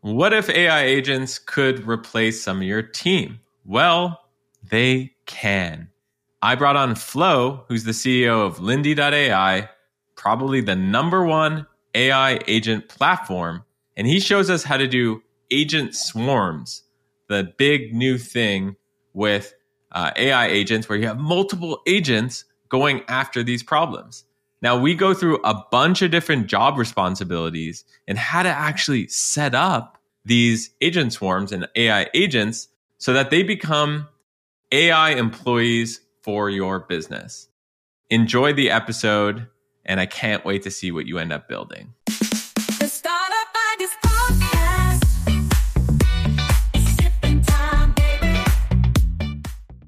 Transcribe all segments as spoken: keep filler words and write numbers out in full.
What if A I agents could replace some of your team? Well, they can. I brought on Flo, who's the C E O of Lindy dot A I, probably the number one A I agent platform. And he shows us how to do agent swarms, the big new thing with uh, A I agents where you have multiple agents going after these problems. Now, we go through a bunch of different job responsibilities and how to actually set up these agent swarms and A I agents so that they become A I employees for your business. Enjoy the episode, and I can't wait to see what you end up building. The Startup Ideas Podcast. It's sipping time, baby.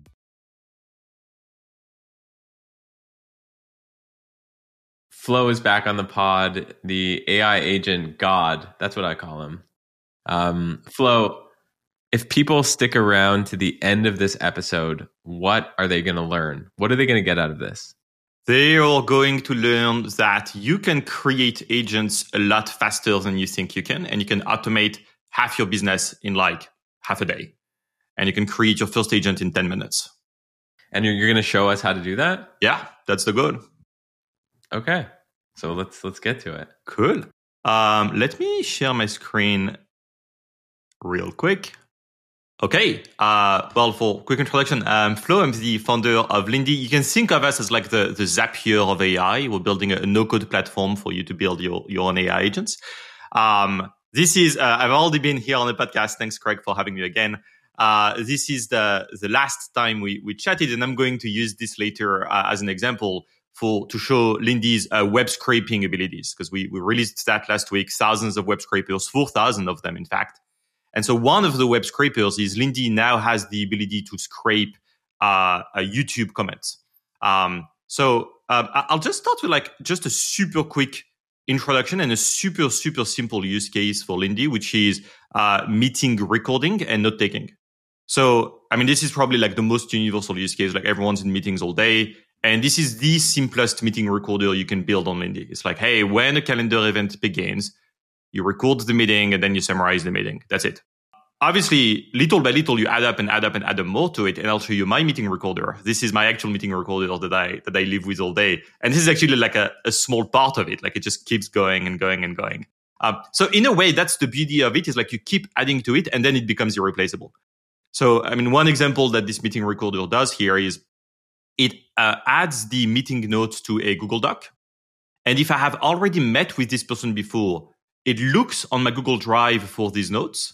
Flo is back on the pod, the A I agent god. That's what I call him. Um, Flo, if people stick around to the end of this episode, what are they going to learn? What are they going to get out of this? They are going to learn that you can create agents a lot faster than you think you can, and you can automate half your business in like half a day. And you can create your first agent in ten minutes. And you're, you're going to show us how to do that? Yeah, that's the goal. Okay. So let's let's get to it. Cool. Um, let me share my screen real quick. Okay. Uh, well, for quick introduction, um, Flo, I'm the founder of Lindy. You can think of us as like the, the Zapier of A I. We're building a, a no-code platform for you to build your, your own A I agents. Um, this is, uh, I've already been here on the podcast. Thanks, Craig, for having me again. Uh, this is the, the last time we, we chatted, and I'm going to use this later uh, as an example for to show Lindy's uh, web scraping abilities, because we, we released that last week, thousands of web scrapers, four thousand of them, in fact. And so one of the web scrapers is Lindy now has the ability to scrape uh, a YouTube comments. Um, so uh, I'll just start with like just a super quick introduction and a super, super simple use case for Lindy, which is uh, meeting recording and note taking. So, I mean, this is probably like the most universal use case, like everyone's in meetings all day. And this is the simplest meeting recorder you can build on Lindy. It's like, hey, when a calendar event begins, you record the meeting and then you summarize the meeting. That's it. Obviously, little by little, you add up and add up and add up more to it. And I'll show you my meeting recorder. This is my actual meeting recorder that I that I live with all day. And this is actually like a, a small part of it. Like it just keeps going and going and going. Um, so in a way, that's the beauty of it, is like you keep adding to it and then it becomes irreplaceable. So, I mean, one example that this meeting recorder does here is it uh, adds the meeting notes to a Google Doc. And if I have already met with this person before, it looks on my Google Drive for these notes,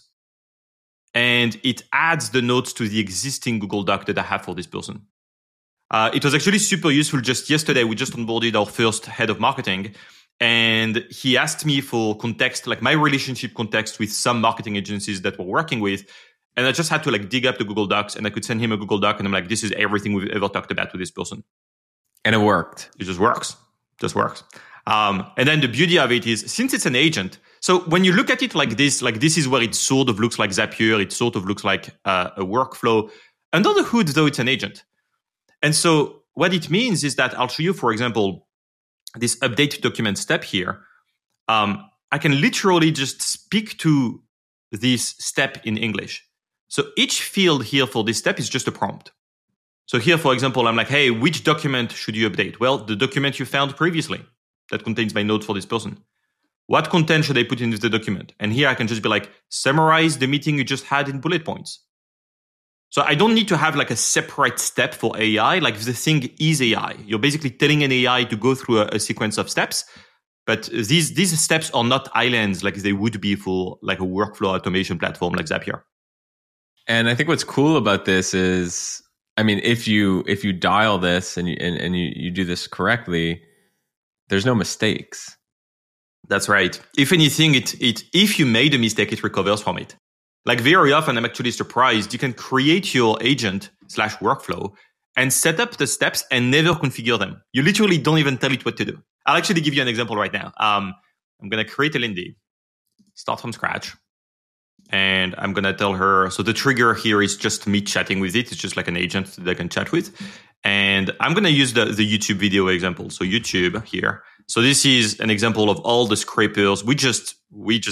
and it adds the notes to the existing Google Doc that I have for this person. Uh, it was actually super useful. Just yesterday, we just onboarded our first head of marketing, and he asked me for context, like my relationship context with some marketing agencies that we're working with. And I just had to like dig up the Google Docs, and I could send him a Google Doc, and I'm like, this is everything we've ever talked about with this person. And it worked. It just works. Just works. Um, and then the beauty of it is, since it's an agent, so when you look at it like this, like this is where it sort of looks like Zapier, it sort of looks like uh, a workflow. Under the hood, though, it's an agent. And so what it means is that I'll show you, for example, this update document step here. Um, I can literally just speak to this step in English. So each field here for this step is just a prompt. So here, for example, I'm like, hey, which document should you update? Well, the document you found previously that contains my notes for this person. What content should I put into the document? And here I can just be like, summarize the meeting you just had in bullet points. So I don't need to have like a separate step for A I. Like the thing is A I. You're basically telling an A I to go through a, a sequence of steps. But these, these steps are not islands like they would be for like a workflow automation platform like Zapier. And I think what's cool about this is, I mean, if you if you dial this and you and, and you, you do this correctly, there's no mistakes. That's right. If anything, it it if you made a mistake, it recovers from it. Like very often, I'm actually surprised. You can create your agent slash workflow and set up the steps and never configure them. You literally don't even tell it what to do. I'll actually give you an example right now. Um, I'm going to create a Lindy, start from scratch. And I'm going to tell her, so the trigger here is just me chatting with it. It's just like an agent that I can chat with. And I'm going to use the, the YouTube video example. So YouTube here. So this is an example of all the scrapers. We just, we just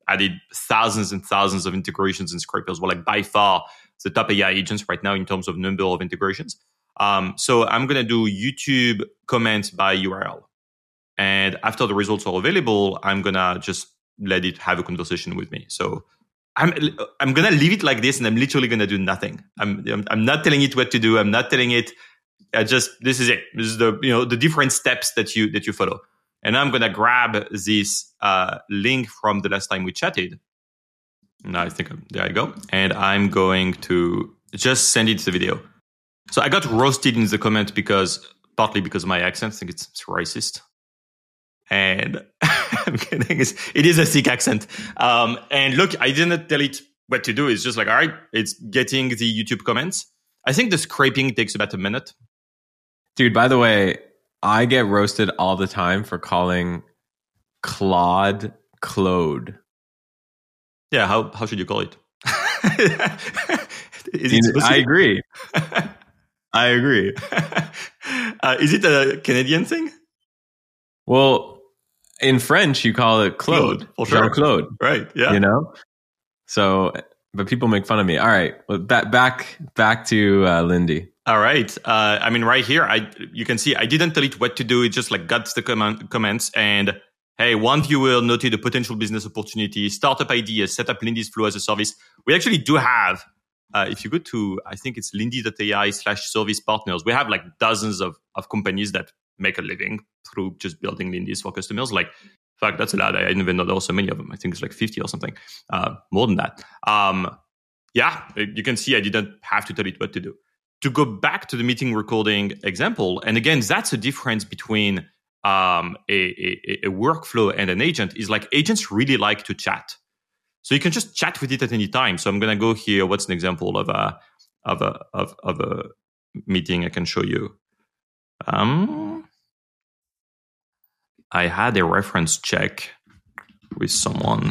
added thousands and thousands of integrations and scrapers. We're like by far the top A I agents right now in terms of number of integrations. Um, so I'm going to do YouTube comments by U R L. And after the results are available, I'm going to just let it have a conversation with me. So I'm I'm going to leave it like this, and I'm literally going to do nothing. I'm, I'm I'm not telling it what to do. I'm not telling it. I just this is it. This is the you know the different steps that you that you follow. And I'm going to grab this uh, link from the last time we chatted. Now I think I'm, there I go. And I'm going to just send it to the video. So I got roasted in the comment because partly because of my accent. I think it's, it's racist. And I'm kidding. It's, it is a thick accent. Um, and look, I didn't tell it what to do. It's just like, all right, it's getting the YouTube comments. I think the scraping takes about a minute. Dude, by the way, I get roasted all the time for calling Claude Claude. Yeah, how how should you call it? Is it supposed to I be- agree. I agree. uh, is it a Canadian thing? Well, in French, you call it Claude. Claude, for sure. Jean-Claude. Right, yeah. You know? So, but people make fun of me. All right. Well, back, back, back to uh, Lindy. All right. Uh, I mean, right here, I you can see I didn't tell it what to do. It just like got the comment, comments and, hey, one viewer noted a potential business opportunity, startup idea, set up Lindy's Flow as a service. We actually do have, uh, if you go to, I think it's lindy.ai slash service partners, we have like dozens of, of companies that make a living through just building Lindy's for customers. Like, in fact, that's a lot. I didn't even know there were so many of them. I think it's like fifty or something, uh, more than that. Um, yeah, you can see I didn't have to tell it what to do. To go back to the meeting recording example, and again, that's a difference between um, a, a, a workflow and an agent, is like agents really like to chat. So you can just chat with it at any time. So I'm going to go here. What's an example of a, of a, of, of a meeting I can show you? Um, I had a reference check with someone.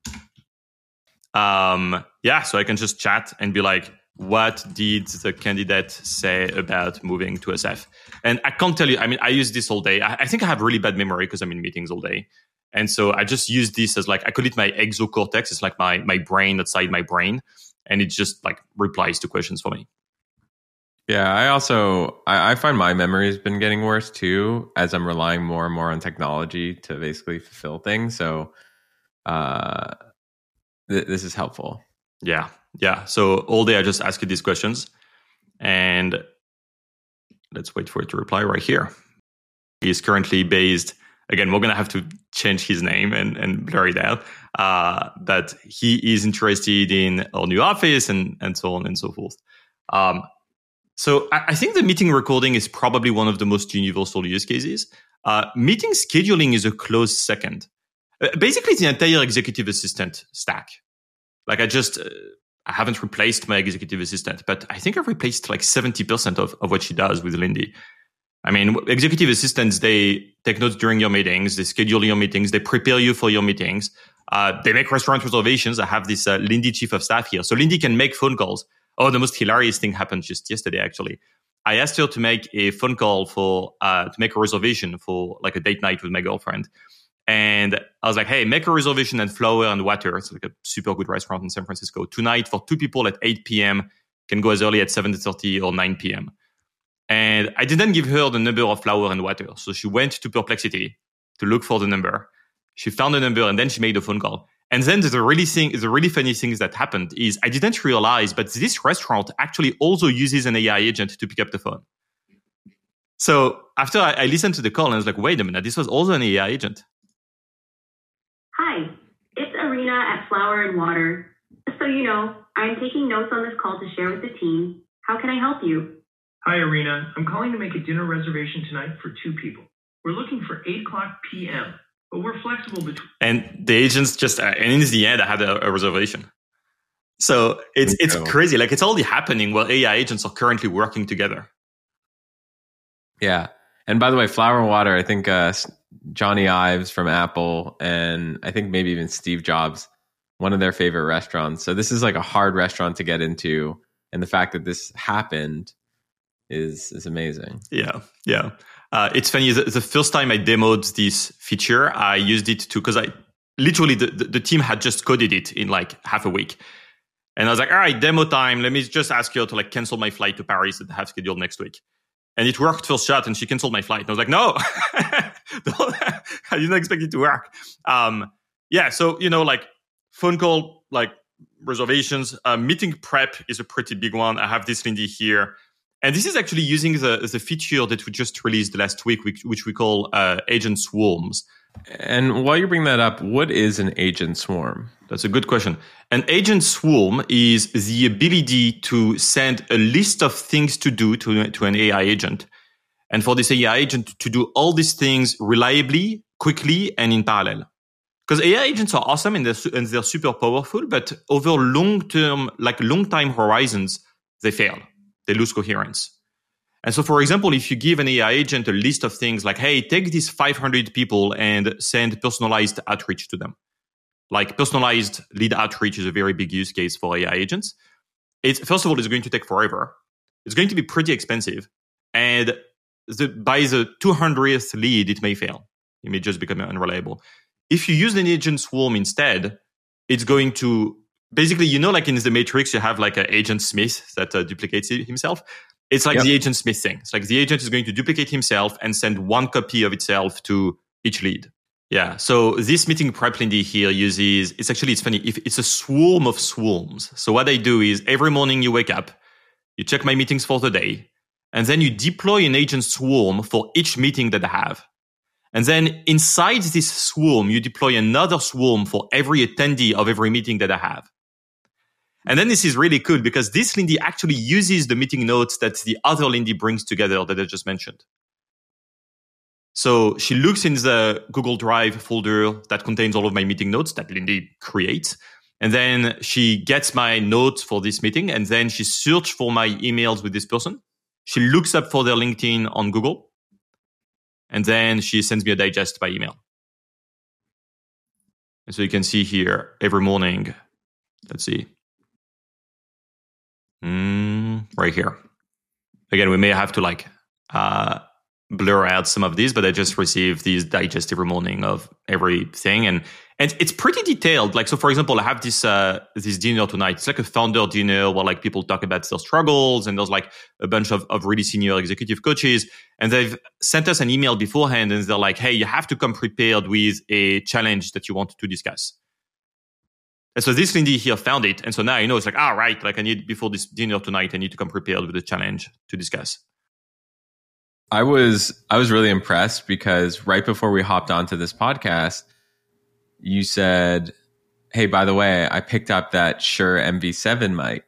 Um, yeah, so I can just chat and be like, what did the candidate say about moving to S F? And I can't tell you, I mean, I use this all day. I, I think I have really bad memory because I'm in meetings all day. And so I just use this as like, I call it my exocortex. It's like my, my brain outside my brain. And it just like replies to questions for me. Yeah, I also, I, I find my memory has been getting worse too, as I'm relying more and more on technology to basically fulfill things. So uh, th- this is helpful. Yeah. Yeah. So all day I just ask you these questions and let's wait for it to reply right here. He's currently based, again, we're going to have to change his name and, and blur it out. Uh, but he is interested in our new office and, and so on and so forth. Um, so I, I think the meeting recording is probably one of the most universal use cases. Uh, meeting scheduling is a close second. Uh, basically, the entire executive assistant stack. Like I just... Uh, I haven't replaced my executive assistant, but I think I've replaced like seventy percent of, of what she does with Lindy. I mean, executive assistants, they take notes during your meetings, they schedule your meetings, they prepare you for your meetings, uh, they make restaurant reservations. I have this uh, Lindy chief of staff here. So Lindy can make phone calls. Oh, the most hilarious thing happened just yesterday, actually. I asked her to make a phone call for, uh, to make a reservation for like a date night with my girlfriend. And I was like, hey, make a reservation at Flower and Water. It's like a super good restaurant in San Francisco. Tonight for two people at eight p.m. Can go as early at seven thirty or nine p.m. And I didn't give her the number of Flower and Water. So she went to Perplexity to look for the number. She found the number and then she made a phone call. And then the really thing, the really funny things that happened is I didn't realize, but this restaurant actually also uses an A I agent to pick up the phone. So after I, I listened to the call and I was like, wait a minute, this was also an A I agent. Hi, it's Arena at Flower and Water. So you know, I'm taking notes on this call to share with the team. How can I help you? Hi, Arena. I'm calling to make a dinner reservation tonight for two people. We're looking for eight o'clock p.m., but we're flexible between... And the agents just, uh, and in the end, I had a, a reservation. So it's it's Incredible. crazy. Like it's already happening while A I agents are currently working together. Yeah. And by the way, Flower and Water, I think uh, Johnny Ives from Apple and I think maybe even Steve Jobs, one of their favorite restaurants. So this is like a hard restaurant to get into. And the fact that this happened is is amazing. Yeah, yeah. Uh, it's funny. The, the first time I demoed this feature, I used it to, because I literally the, the, the team had just coded it in like half a week. And I was like, all right, demo time. Let me just ask her to like cancel my flight to Paris that I have scheduled next week. And it worked first shot, and she canceled my flight. And I was like, no, I didn't expect it to work. Um, yeah, so, you know, like phone call, like reservations, uh, meeting prep is a pretty big one. I have this Lindy here. And this is actually using the, the feature that we just released last week, which, which we call uh, agent swarms. And while you bring that up, what is an agent swarm? That's a good question. An agent swarm is the ability to send a list of things to do to, to an A I agent. And for this A I agent to do all these things reliably, quickly, and in parallel. Because A I agents are awesome and they're, and they're super powerful, but over long-term, like long-time horizons, they fail. They lose coherence. And so, for example, if you give an A I agent a list of things like, hey, take these five hundred people and send personalized outreach to them. Like personalized lead outreach is a very big use case for A I agents. It's, first of all, it's going to take forever. It's going to be pretty expensive. And the, by the two hundredth lead, it may fail. It may just become unreliable. If you use an agent swarm instead, it's going to basically, you know, like in the Matrix, you have like an agent Smith that uh, duplicates himself. It's like yep. the agent Smith thing. It's like the agent is going to duplicate himself and send one copy of itself to each lead. Yeah. So this meeting prep Lindy here uses, it's actually, it's funny. If it's a swarm of swarms. So what I do is every morning you wake up, you check my meetings for the day, and then you deploy an agent swarm for each meeting that I have. And then inside this swarm, you deploy another swarm for every attendee of every meeting that I have. And then this is really cool because this Lindy actually uses the meeting notes that the other Lindy brings together that I just mentioned. So she looks in the Google Drive folder that contains all of my meeting notes that Lindy creates. And then she gets my notes for this meeting. And then she searches for my emails with this person. She looks up for their LinkedIn on Google. And then she sends me a digest by email. And so you can see here every morning, let's see. Mm, right here. Again, we may have to like uh, blur out some of these, but I just receive these digests every morning of everything, and and it's pretty detailed. Like, so for example, I have this uh, this dinner tonight. It's like a founder dinner where like people talk about their struggles, and there's like a bunch of, of really senior executive coaches, and they've sent us an email beforehand, and they're like, "Hey, you have to come prepared with a challenge that you want to discuss." And so this Lindy here found it. And so now I know it's like, ah, right, like I need, before this dinner tonight, I need to come prepared with a challenge to discuss. I was, I was really impressed because right before we hopped onto this podcast, you said, hey, by the way, I picked up that Shure M V seven mic.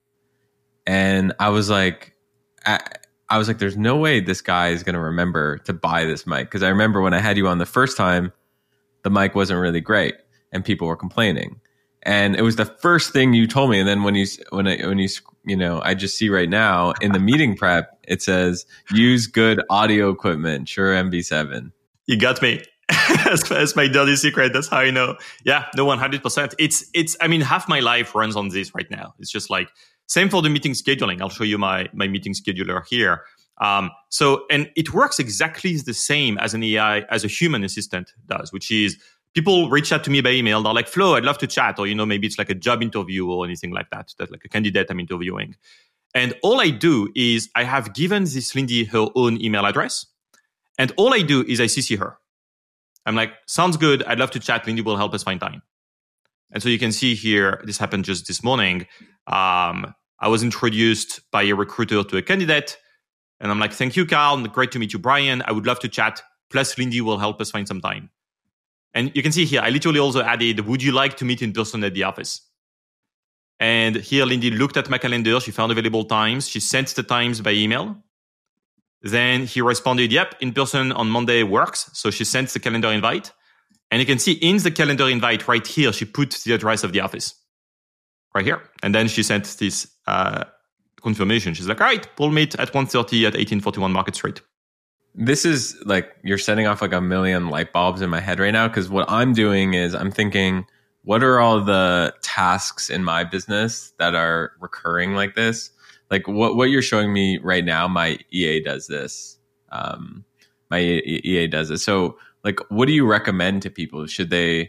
And I was like, I, I was like, there's no way this guy is going to remember to buy this mic. Because I remember when I had you on the first time, the mic wasn't really great and people were complaining. And it was the first thing you told me. And then when you, when I, when you, you know, I just see right now in the meeting prep, it says use good audio equipment, Shure M V seven. You got me. that's, that's my dirty secret. That's how I know. Yeah, no, one hundred percent. It's, it's, I mean, half my life runs on this right now. It's just like, same for the meeting scheduling. I'll show you my, my meeting scheduler here. Um, so, and it works exactly the same as an A I, as a human assistant does, which is, people reach out to me by email. They're like, Flo, I'd love to chat. Or, you know, maybe it's like a job interview or anything like that. That's like a candidate I'm interviewing. And all I do is I have given this Lindy her own email address. And all I do is I C C her. I'm like, sounds good. I'd love to chat. Lindy will help us find time. And so you can see here, this happened just this morning. Um, I was introduced by a recruiter to a candidate. And I'm like, thank you, Carl. Great to meet you, Brian. I would love to chat. Plus, Lindy will help us find some time. And you can see here, I literally also added, would you like to meet in person at the office? And here, Lindy looked at my calendar. She found available times. She sent the times by email. Then he responded, yep, in person on Monday works. So she sent the calendar invite. And you can see in the calendar invite right here, she put the address of the office right here. And then she sent this uh, confirmation. She's like, all right, we'll meet at one thirty at eighteen forty-one Market Street. This is like, you're setting off like a million light bulbs in my head right now. Because what I'm doing is I'm thinking, what are all the tasks in my business that are recurring like this? Like what, what you're showing me right now, my E A does this. Um, my E A does this. So like, what do you recommend to people? Should they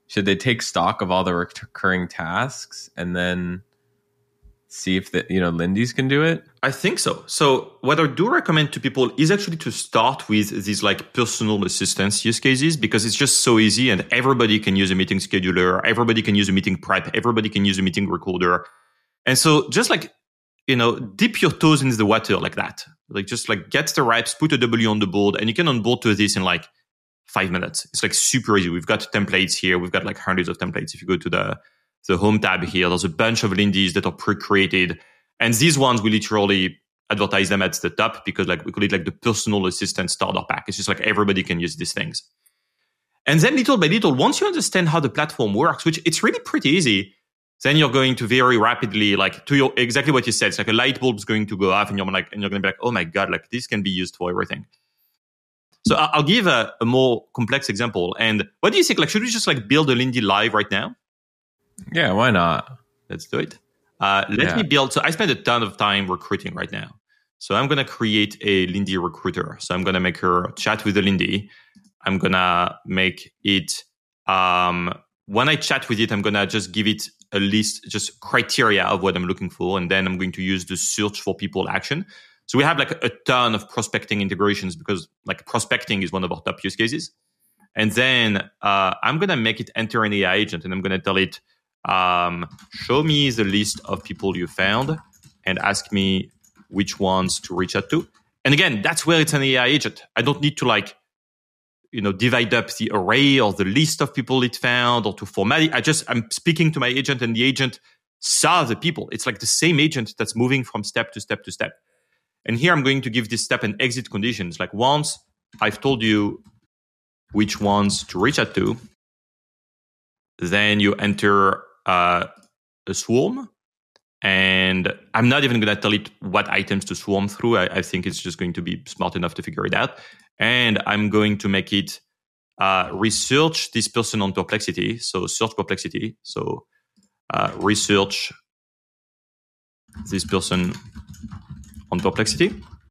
should they take stock of all the recurring tasks and then see if the, you know, Lindy's can do it? I think so. So what I do recommend to people is actually to start with these like personal assistance use cases, because it's just so easy and everybody can use a meeting scheduler. Everybody can use a meeting prep. Everybody can use a meeting recorder. And so just like, you know, dip your toes into the water like that. Like just like get the reps, put a W on the board, and you can onboard to this in like five minutes. It's like super easy. We've got templates here. We've got like hundreds of templates. If you go to the, the home tab here, there's a bunch of Lindys that are pre-created. And these ones, we literally advertise them at the top because like we call it like the personal assistant starter pack. It's just like everybody can use these things. And then little by little, once you understand how the platform works, which it's really pretty easy, then you're going to very rapidly, like to your exactly what you said. It's like a light bulb is going to go off and you're like, and you're going to be like, oh my God, like this can be used for everything. So I'll give a, a more complex example. And what do you think? Like, should we just like build a Lindy live right now? Yeah, why not? Let's do it. Uh, let Yeah. me build. So I spend a ton of time recruiting right now. So I'm going to create a Lindy recruiter. So I'm going to make her chat with the Lindy. I'm going to make it, um, when I chat with it, I'm going to just give it a list, just criteria of what I'm looking for. And then I'm going to use the search for people action. So we have like a ton of prospecting integrations because like prospecting is one of our top use cases. And then uh, I'm going to make it enter an A I agent and I'm going to tell it, um, show me the list of people you found and ask me which ones to reach out to. And again, that's where it's an A I agent. I don't need to like, you know, divide up the array or the list of people it found or to format it. I just, I'm speaking to my agent and the agent saw the people. It's like the same agent that's moving from step to step to step. And here I'm going to give this step an exit conditions. Like once I've told you which ones to reach out to, then you enter uh, a swarm. And I'm not even going to tell it what items to swarm through. I, I think it's just going to be smart enough to figure it out. And I'm going to make it uh, research this person on Perplexity. So search Perplexity. So uh, research this person on Perplexity.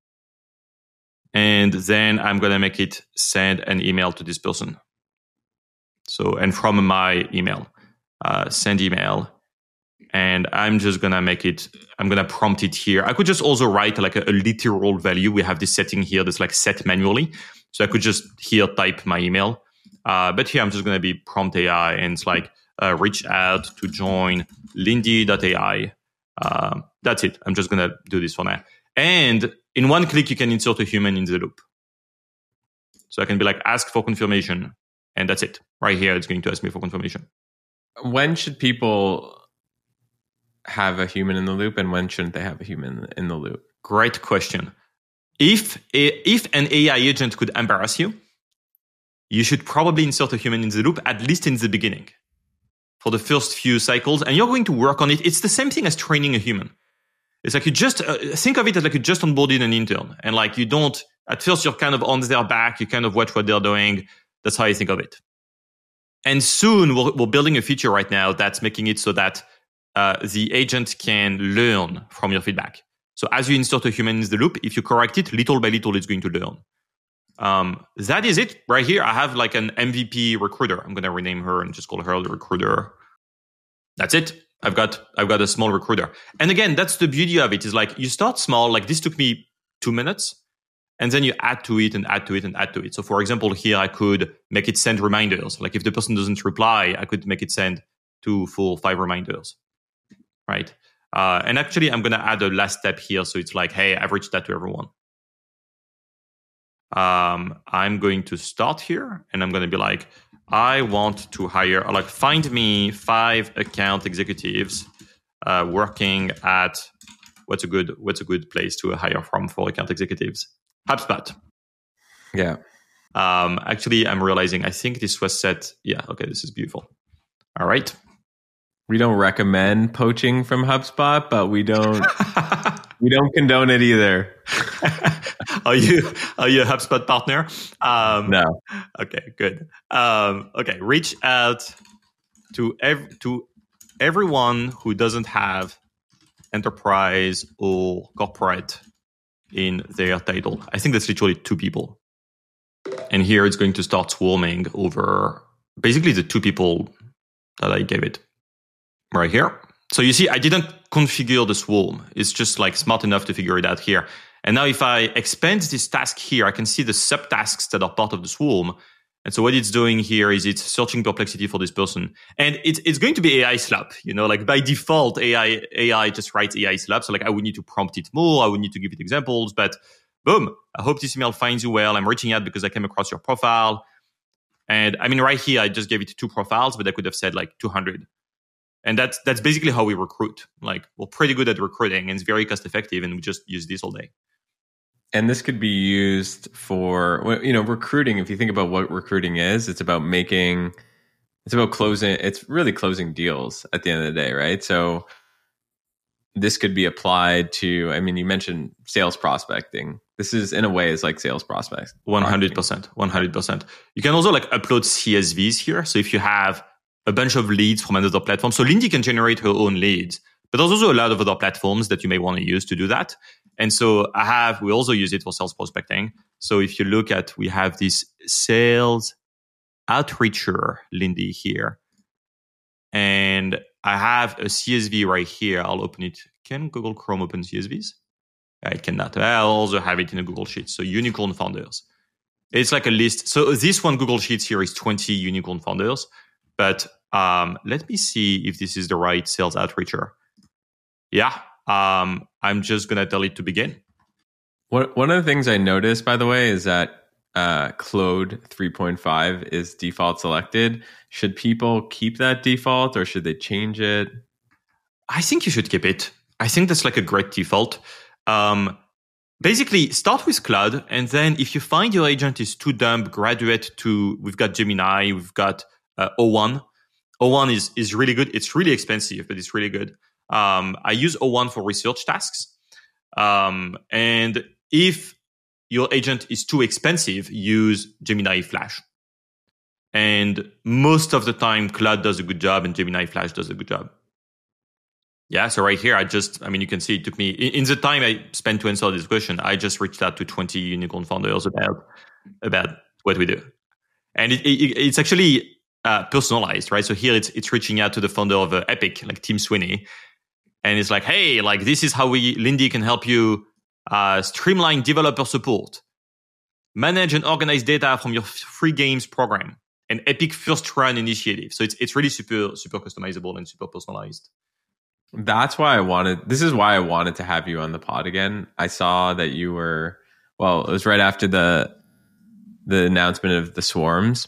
And then I'm going to make it send an email to this person. So, and from my email, uh, send email. And I'm just going to make it, I'm going to prompt it here. I could just also write like a, a literal value. We have this setting here that's like set manually. So I could just here type my email. Uh, but here I'm just going to be prompt A I and it's like uh, reach out to join Lindy dot A I. Uh, that's it. I'm just going to do this for now. And in one click, you can insert a human in the loop. So I can be like, ask for confirmation. And that's it. Right here, it's going to ask me for confirmation. When should people have a human in the loop and when shouldn't they have a human in the loop? Great question. If a, if an A I agent could embarrass you, you should probably insert a human in the loop, at least in the beginning, for the first few cycles. And you're going to work on it. It's the same thing as training a human. It's like you just uh, think of it as like you just onboarded an intern. And like you don't, at first you're kind of on their back. You kind of watch what they're doing. That's how I think of it. And soon we're, we're building a feature right now that's making it so that uh, the agent can learn from your feedback. So as you insert a human in the loop, if you correct it, little by little, it's going to learn. Um, that is it right here. I have like an M V P recruiter. I'm going to rename her and just call her the recruiter. That's it. I've got, I've got a small recruiter. And again, that's the beauty of it is like you start small, like this took me two minutes and then you add to it and add to it and add to it. So for example, here I could make it send reminders. Like if the person doesn't reply, I could make it send two, four, five reminders. Right. Uh, and actually, I'm going to add a last step here. So it's like, hey, I've reached that to everyone. Um, I'm going to start here and I'm going to be like, I want to hire, like find me five account executives uh, working at what's a good, what's a good place to hire from for account executives? HubSpot. Yeah. Um, actually, I'm realizing, I think this was set. Yeah. Okay. This is beautiful. All right. We don't recommend poaching from HubSpot, but we don't we don't condone it either. Are you are you a HubSpot partner? Um, No. Okay, good. Um, okay, reach out to ev- to everyone who doesn't have enterprise or corporate in their title. I think that's literally two people. And here it's going to start swarming over basically the two people that I gave it right here. So you see, I didn't configure the swarm. It's just like smart enough to figure it out here. And now if I expand this task here, I can see the subtasks that are part of the swarm. And so what it's doing here is it's searching perplexity for this person. And it's it's going to be A I slap. You know, like by default, A I A I just writes A I slap. So like I would need to prompt it more. I would need to give it examples. But boom, I hope this email finds you well. I'm reaching out because I came across your profile. And I mean, right here, I just gave it two profiles, but I could have said like two hundred. And that's that's basically how we recruit. Like we're pretty good at recruiting and it's very cost effective. And we just use this all day. And this could be used for, you know, recruiting. If you think about what recruiting is, it's about making, it's about closing, it's really closing deals at the end of the day, right? So this could be applied to, I mean, you mentioned sales prospecting. This is in a way is like sales prospects. one hundred percent, one hundred percent. You can also like upload C S Vs here. So if you have a bunch of leads from another platform, so Lindy can generate her own leads, but there's also a lot of other platforms that you may want to use to do that. And so I have, we also use it for sales prospecting. So if you look at, we have this sales outreacher Lindy here. And I have a C S V right here. I'll open it. Can Google Chrome open C S Vs? I cannot. I'll also have it in a Google Sheet. So unicorn founders. It's like a list. So this one Google Sheets here is twenty unicorn founders. But um, let me see if this is the right sales outreacher. Yeah. Um, I'm just going to tell it to begin. One, one of the things I noticed, by the way, is that uh, Claude three point five is default selected. Should people keep that default or should they change it? I think you should keep it. I think that's like a great default. Um, basically, start with Claude. And then if you find your agent is too dumb, graduate to, we've got Gemini, we've got uh, O one. O one is, is really good. It's really expensive, but it's really good. Um, I use O one for research tasks. Um, and if your agent is too expensive, use Gemini Flash. And most of the time, Claude does a good job and Gemini Flash does a good job. Yeah, so right here, I just, I mean, you can see it took me, in, in the time I spent to answer this question, I just reached out to twenty unicorn founders about, about what we do. And it, it, it's actually uh, personalized, right? So here it's it's reaching out to the founder of uh, Epic, like Tim Sweeney. And it's like, hey, like this is how we, Lindy can help you uh, streamline developer support, manage and organize data from your free games program, and Epic first run initiative. So it's it's really super, super customizable and super personalized. That's why I wanted, this is why I wanted to have you on the pod again. I saw that you were, well, it was right after the, the announcement of the swarms.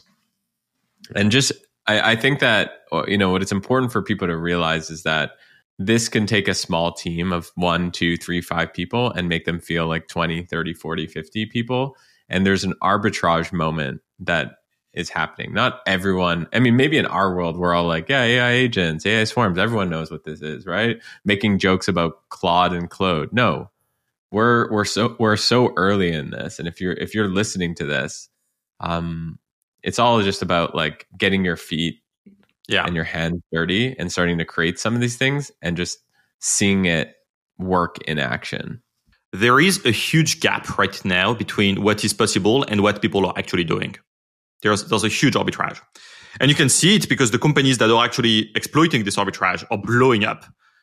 And just, I, I think that, you know, what it's important for people to realize is that this can take a small team of one, two, three, five people and make them feel like twenty, thirty, forty, fifty people. And there's an arbitrage moment that is happening. Not everyone, I mean, maybe in our world, we're all like, yeah, A I agents, A I swarms, everyone knows what this is, right? Making jokes about Claude and Claude. No, we're, we're so, we're so early in this. And if you're, if you're listening to this, um, it's all just about like getting your feet yeah. and your hands dirty and starting to create some of these things and just seeing it work in action. There is a huge gap right now between what is possible and what people are actually doing. There's, there's a huge arbitrage. And you can see it because the companies that are actually exploiting this arbitrage are blowing up.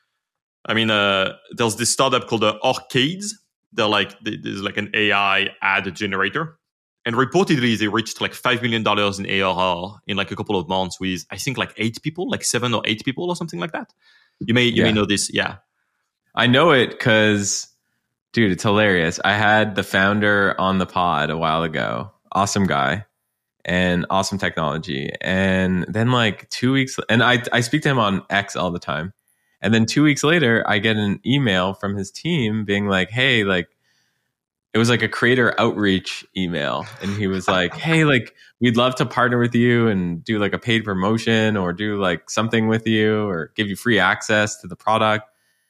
I mean, uh, there's this startup called uh, Arcades. They're like, there's like an A I ad generator. And reportedly, they reached like five million dollars in A R R in like a couple of months with, I think, like eight people, like seven or eight people or something like that. You may, you yeah. may know this. Yeah. I know it because, dude, it's hilarious. I had the founder on the pod a while ago. Awesome guy and awesome technology. And then like two weeks, and I, I speak to him on X all the time. And then two weeks later, I get an email from his team being like, hey, like, it was like a creator outreach email. And he was like, hey, like, we'd love to partner with you and do like a paid promotion or do like something with you or give you free access to the product.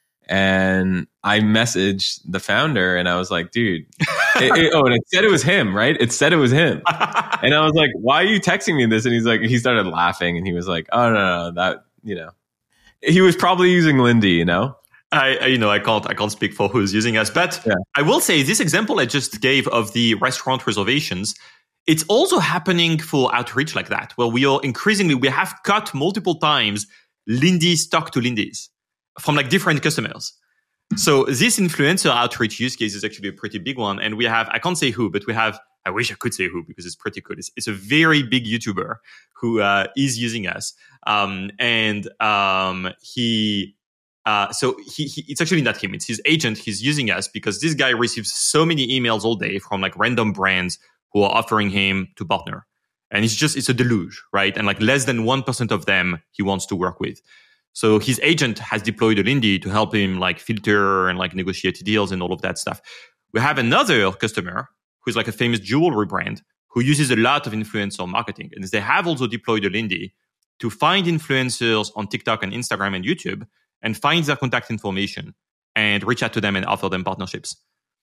And I messaged the founder and I was like, dude, it, it, oh, and it said it was him, right? It said it was him. And I was like, why are you texting me this? And he's like, he started laughing and he was like, oh, no, no, no, that, you know, he was probably using Lindy, you know? I, you know, I can't, I can't speak for who's using us, but yeah. I will say this example I just gave of the restaurant reservations it's also happening for outreach like that, where we are increasingly, we have cut multiple times Lindy's talk to Lindy's from like different customers. So this influencer outreach use case is actually a pretty big one. And we have, I can't say who, but we have, I wish I could say who because it's pretty cool. It's, it's a very big YouTuber who uh, is using us. Um, and um, he, uh, so he, he, it's actually not him. It's his agent. He's using us because this guy receives so many emails all day from like random brands who are offering him to partner. And it's just, it's a deluge, right? And like less than one percent of them he wants to work with. So his agent has deployed a Lindy to help him like filter and like negotiate deals and all of that stuff. We have another customer who's like a famous jewelry brand who uses a lot of influencer marketing. And they have also deployed a Lindy to find influencers on TikTok and Instagram and YouTube and find their contact information and reach out to them and offer them partnerships.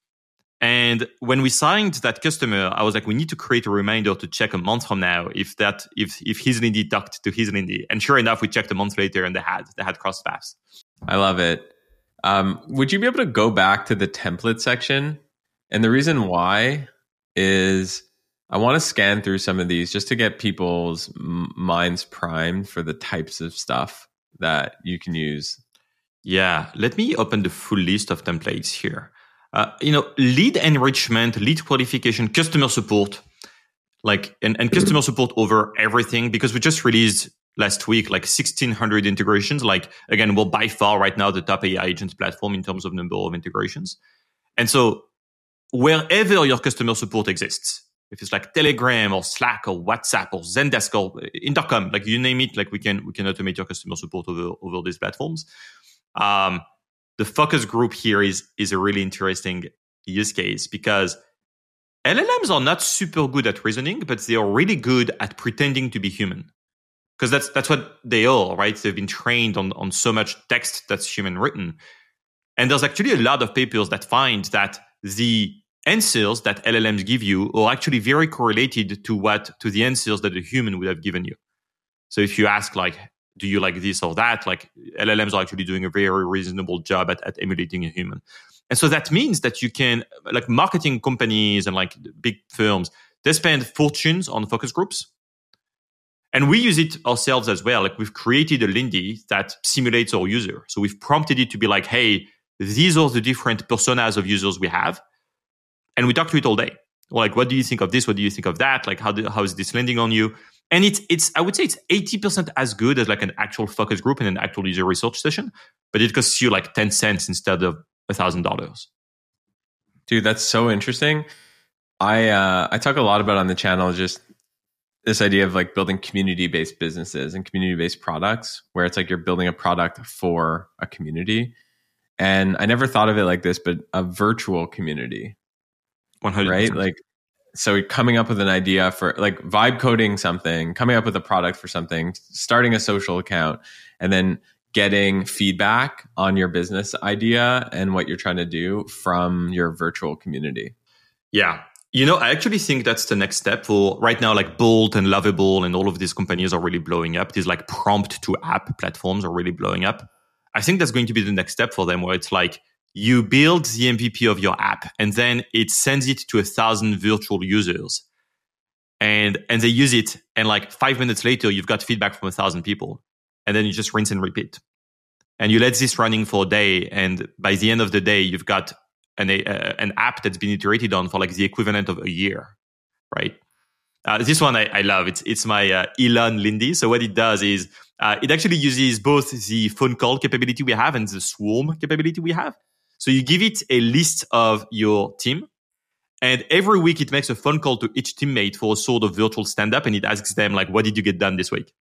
And when we signed that customer, I was like, we need to create a reminder to check a month from now if that if if his Lindy talked to his Lindy. And sure enough, we checked a month later and they had they had crossed paths. I love it. Um, would you be able to go back to the template section? And the reason why is I want to scan through some of these just to get people's m- minds primed for the types of stuff that you can use. Yeah, let me open the full list of templates here. Uh, you know, lead enrichment, lead qualification, customer support, like, and, and customer support over everything, because we just released last week, like sixteen hundred integrations. Like, again, we're by far right now the top A I agent platform in terms of number of integrations. And so wherever your customer support exists, if it's like Telegram or Slack or WhatsApp or Zendesk or Intercom, like you name it, like we can, we can automate your customer support over, over these platforms. Um, The focus group here is, is a really interesting use case because L L Ms are not super good at reasoning, but they are really good at pretending to be human. Because that's that's what they are, right? They've been trained on, on so much text that's human written. And there's actually a lot of papers that find that the answers that L L Ms give you are actually very correlated to what to the answers that a human would have given you. So if you ask like, do you like this or that? Like L L Ms are actually doing a very reasonable job at, at emulating a human. And so that means that you can, like marketing companies and like big firms, they spend fortunes on focus groups. And we use it ourselves as well. Like we've created a Lindy that simulates our user. So we've prompted it to be like, hey, these are the different personas of users we have. And we talk to it all day. Like, what do you think of this? What do you think of that? Like, how, do, how is this landing on you? And it's, it's, I would say it's eighty percent as good as like an actual focus group and an actual user research session, but it costs you like ten cents instead of a thousand dollars. Dude, that's so interesting. I, uh, I talk a lot about on the channel, just this idea of like building community-based businesses and community-based products where it's like you're building a product for a community. And I never thought of it like this, but a virtual community, one hundred percent. right? Like, so coming up with an idea for like vibe coding something, coming up with a product for something, starting a social account, and then getting feedback on your business idea and what you're trying to do from your virtual community. Yeah. You know, I actually think that's the next step for right now, like Bolt and Lovable and all of these companies are really blowing up. These like prompt to app platforms are really blowing up. I think that's going to be the next step for them where it's like, you build the M V P of your app and then it sends it to a thousand virtual users and, and they use it. And like five minutes later, you've got feedback from a thousand people and then you just rinse and repeat. And you let this running for a day. And by the end of the day, you've got an, a, an app that's been iterated on for like the equivalent of a year, right? Uh, this one I, I love. It's it's my uh, Elon Lindy. So what it does is uh, it actually uses both the phone call capability we have and the swarm capability we have. So you give it a list of your team, and every week it makes a phone call to each teammate for a sort of virtual stand-up, and it asks them, like, what did you get done this week?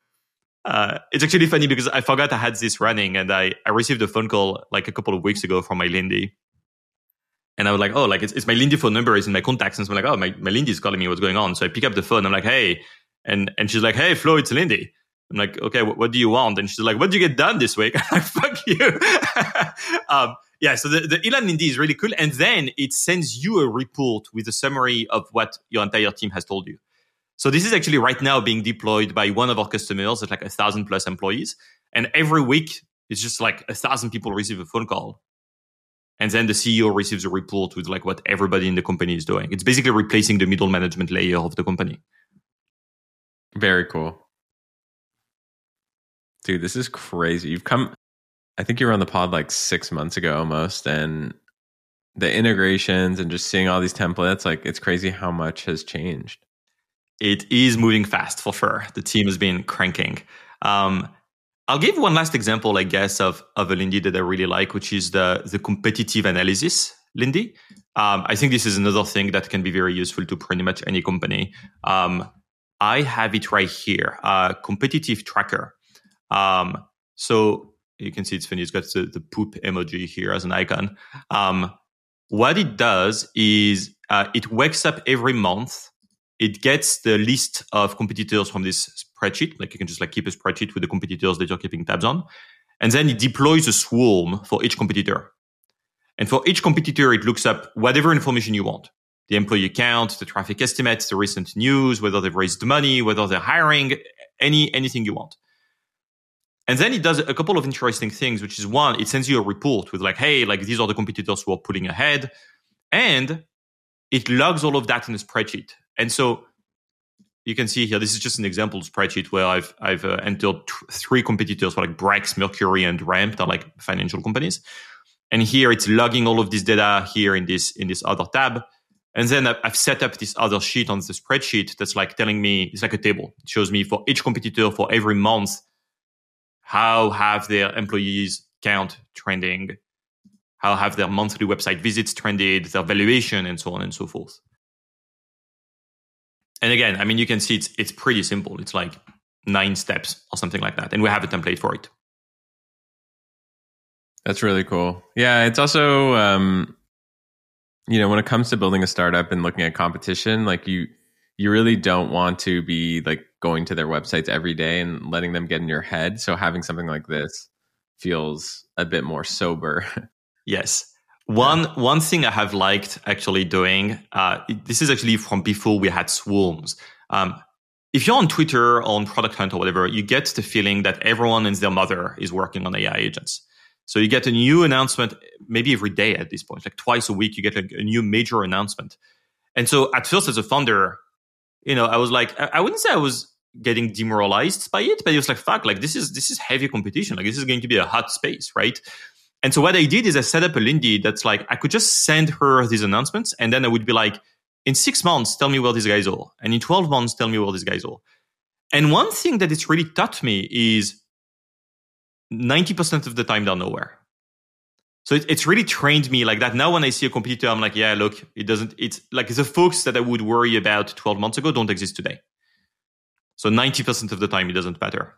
Uh, it's actually funny because I forgot I had this running, and I, I received a phone call like a couple of weeks ago from my Lindy. And I was like, oh, like it's, it's my Lindy phone number is in my contacts. And so I'm like, oh, my, my Lindy is calling me. What's going on? So I pick up the phone. I'm like, hey. And and she's like, hey, Flo, it's Lindy. I'm like, okay, what, what do you want? And she's like, what did you get done this week? I'm like, fuck you. um, yeah, so the, the Elon Lindy is really cool. And then it sends you a report with a summary of what your entire team has told you. So this is actually right now being deployed by one of our customers at like a thousand plus employees. And every week, it's just like a thousand people receive a phone call. And then the C E O receives a report with like what everybody in the company is doing. It's basically replacing the middle management layer of the company. Very cool. Dude, this is crazy. You've come, I think you were on the pod like six months ago almost, and the integrations and just seeing all these templates, like it's crazy how much has changed. It is moving fast for sure. The team has been cranking. Um, I'll give one last example, I guess, of, of a Lindy that I really like, which is the, the competitive analysis Lindy. Um, I think this is another thing that can be very useful to pretty much any company. Um, I have it right here, uh, competitive tracker. Um, so you can see it's funny. It's got the, the poop emoji here as an icon. Um, what it does is uh, it wakes up every month. It gets the list of competitors from this spreadsheet. Like you can just like keep a spreadsheet with the competitors that you're keeping tabs on. And then it deploys a swarm for each competitor. And for each competitor, it looks up whatever information you want. The employee count, the traffic estimates, the recent news, whether they've raised money, whether they're hiring, any anything you want. And then it does a couple of interesting things, which is one, it sends you a report with like, hey, like these are the competitors who are pulling ahead. And it logs all of that in a spreadsheet. And so you can see here, this is just an example spreadsheet where I've I've uh, entered t- three competitors for like Brex, Mercury, and Ramp. They're like financial companies. And here it's logging all of this data here in this in this other tab. And then I've set up this other sheet on the spreadsheet that's like telling me, it's like a table. It shows me for each competitor for every month, how have their employees count trending, how have their monthly website visits trended, their valuation, and so on and so forth. And again, I mean, you can see it's it's pretty simple. It's like nine steps or something like that. And we have a template for it. That's really cool. Yeah, it's also, um, you know, when it comes to building a startup and looking at competition, like you, you really don't want to be like going to their websites every day and letting them get in your head. So having something like this feels a bit more sober. Yes. One yeah. one thing I have liked actually doing, uh, this is actually from before we had swarms. Um, if you're on Twitter or on Product Hunt or whatever, you get the feeling that everyone and their mother is working on A I agents. So you get a new announcement maybe every day at this point, like twice a week, you get like a new major announcement. And so at first as a founder, you know, I was like, I wouldn't say I was getting demoralized by it, but it was like, fuck, like this is this is heavy competition. Like this is going to be a hot space, right? And so what I did is I set up a Lindy that's like, I could just send her these announcements. And then I would be like, in six months, tell me where these guys are. And in twelve months, tell me where these guys are. And one thing that it's really taught me is ninety percent of the time they're nowhere. So it, it's really trained me like that. Now when I see a competitor, I'm like, yeah, look, it doesn't, it's like the folks that I would worry about twelve months ago don't exist today. So ninety percent of the time, it doesn't matter.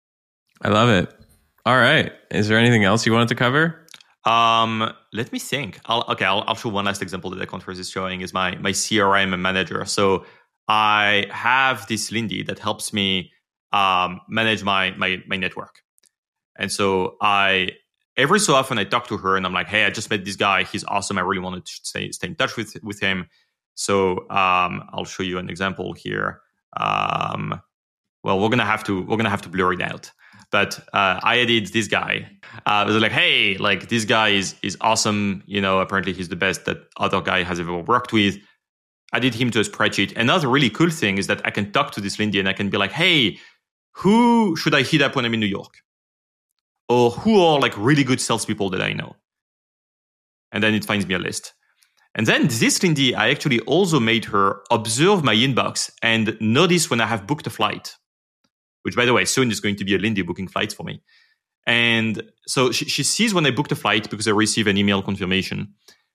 I love it. All right. Is there anything else you wanted to cover? Um, let me think. I'll, okay, I'll, I'll show one last example that I can't resist showing is my, my C R M manager. So I have this Lindy that helps me um, manage my, my my network. And so I every so often I talk to her and I'm like, hey, I just met this guy. He's awesome. I really wanted to stay, stay in touch with, with him. So um, I'll show you an example here. Um, well, we're gonna have to we're gonna have to blur it out. But uh, I added this guy. Uh, I was like, hey, like this guy is is awesome. You know, apparently he's the best that other guy has ever worked with. Added him to a spreadsheet. Another really cool thing is that I can talk to this Lindy and I can be like, hey, who should I hit up when I'm in New York? Or who are like really good salespeople that I know? And then it finds me a list. And then this Lindy, I actually also made her observe my inbox and notice when I have booked a flight. Which, by the way, soon is going to be a Lindy booking flights for me. And so she, she sees when I booked a flight because I receive an email confirmation.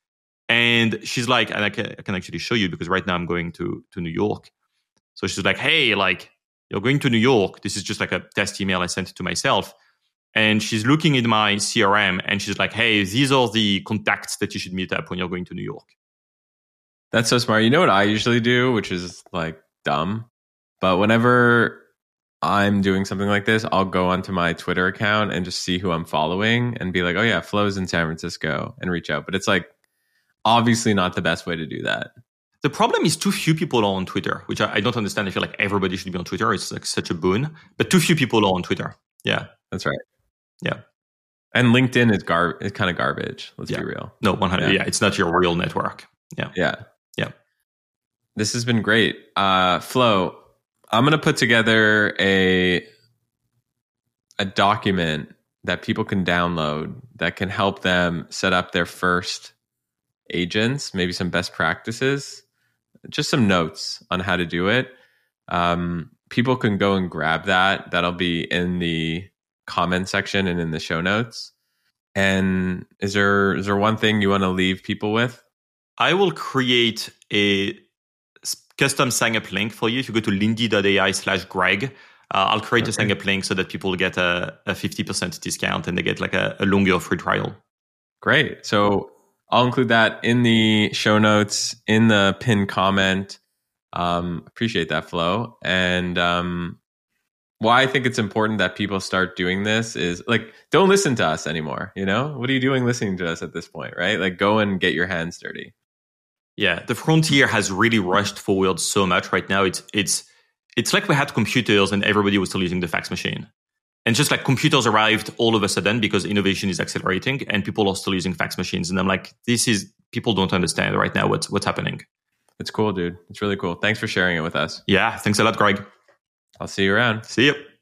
And she's like, and I can, I can actually show you because right now I'm going to, to New York. So she's like, hey, like, you're going to New York. This is just like a test email I sent to myself. And she's looking in my C R M and she's like, hey, these are the contacts that you should meet up when you're going to New York. That's so smart. You know what I usually do, which is like dumb. But whenever I'm doing something like this, I'll go onto my Twitter account and just see who I'm following and be like, oh yeah, Flo's in San Francisco and reach out. But it's like obviously not the best way to do that. The problem is too few people are on Twitter, which I, I don't understand. I feel like everybody should be on Twitter. It's like such a boon. But too few people are on Twitter. Yeah. That's right. Yeah. And LinkedIn is gar is kind of garbage. Let's Yeah. be real. No, one hundred. Yeah. Yeah. It's not your real network. Yeah. Yeah. Yeah. This has been great. Uh, Flo, I'm going to put together a a document that people can download that can help them set up their first agents, maybe some best practices, just some notes on how to do it. Um, people can go and grab that. That'll be in the comment section and in the show notes. And is there is there one thing you want to leave people with? I will create a s- custom sign up link for you. If you go to lindy.ai slash Greg, uh, I'll create Okay. a sign up link so that people get a, a fifty percent discount and they get like a, a longer free trial. Great. So I'll include that in the show notes, in the pinned comment. Um, appreciate that, Flo. And um, why I think it's important that people start doing this is like, don't listen to us anymore. You know, what are you doing listening to us at this point, right? Like, go and get your hands dirty. Yeah, the frontier has really rushed forward so much right now. It's it's it's like we had computers and everybody was still using the fax machine. And just like computers arrived all of a sudden because innovation is accelerating and people are still using fax machines. And I'm like, this is, people don't understand right now what's what's happening. It's cool, dude. It's really cool. Thanks for sharing it with us. Yeah, thanks a lot, Greg. I'll see you around. See you.